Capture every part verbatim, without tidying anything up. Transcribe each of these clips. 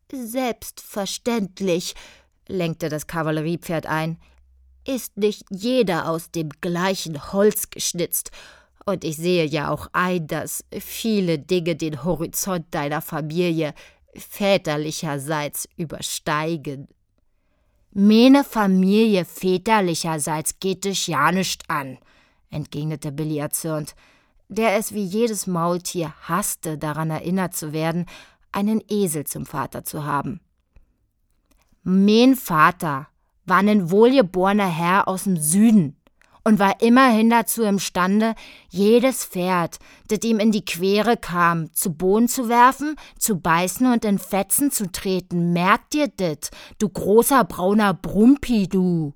»Selbstverständlich«, lenkte das Kavalleriepferd ein, »ist nicht jeder aus dem gleichen Holz geschnitzt, und ich sehe ja auch ein, dass viele Dinge den Horizont deiner Familie väterlicherseits übersteigen.« »Meine Familie väterlicherseits geht dich ja nicht an«, entgegnete Billy erzürnt, der es wie jedes Maultier hasste, daran erinnert zu werden, einen Esel zum Vater zu haben. »Mein Vater war ein wohlgeborener Herr aus dem Süden und war immerhin dazu imstande, jedes Pferd, das ihm in die Quere kam, zu Boden zu werfen, zu beißen und in Fetzen zu treten. Merk dir dit, du großer brauner Brumpi, du!«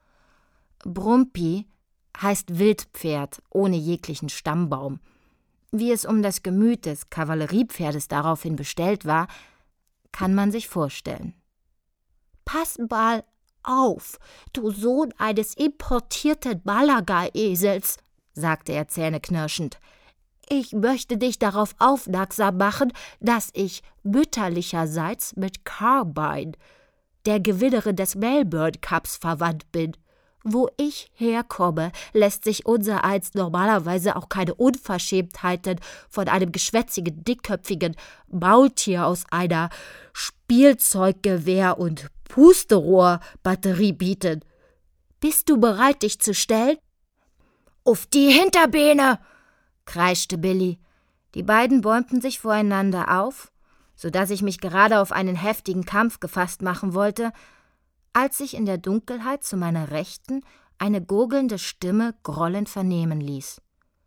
Brumpi heißt Wildpferd ohne jeglichen Stammbaum. Wie es um das Gemüt des Kavalleriepferdes daraufhin bestellt war, kann man sich vorstellen. »Pass mal auf, du Sohn eines importierten Malaga-Esels«, sagte er zähneknirschend. »Ich möchte dich darauf aufmerksam machen, dass ich mütterlicherseits mit Carbine, der Gewinnerin des Melbourne Cups, verwandt bin. Wo ich herkomme, lässt sich unsereins normalerweise auch keine Unverschämtheiten von einem geschwätzigen, dickköpfigen Maultier aus einer Spielzeuggewehr- und Pusterohr-Batterie bieten. Bist du bereit, dich zu stellen?« »Auf die Hinterbeine«, kreischte Billy. Die beiden bäumten sich voreinander auf, so dass ich mich gerade auf einen heftigen Kampf gefasst machen wollte, als sich in der Dunkelheit zu meiner Rechten eine gurgelnde Stimme grollend vernehmen ließ.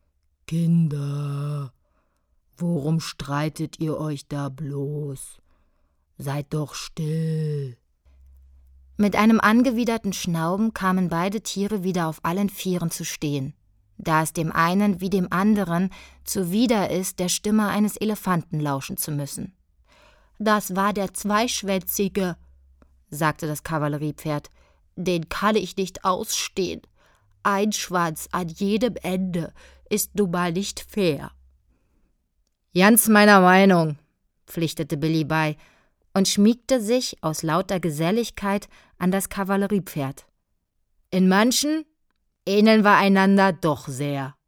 »Kinder, worum streitet ihr euch da bloß? Seid doch still.« Mit einem angewiderten Schnauben kamen beide Tiere wieder auf allen Vieren zu stehen, da es dem einen wie dem anderen zuwider ist, der Stimme eines Elefanten lauschen zu müssen. »Das war der Zweischwänzige«, sagte das Kavalleriepferd. »Den kann ich nicht ausstehen. Ein Schwanz an jedem Ende ist nun mal nicht fair.« »Ganz meiner Meinung«, pflichtete Billy bei und schmiegte sich aus lauter Geselligkeit an das Kavalleriepferd. »In manchen ähneln wir einander doch sehr.«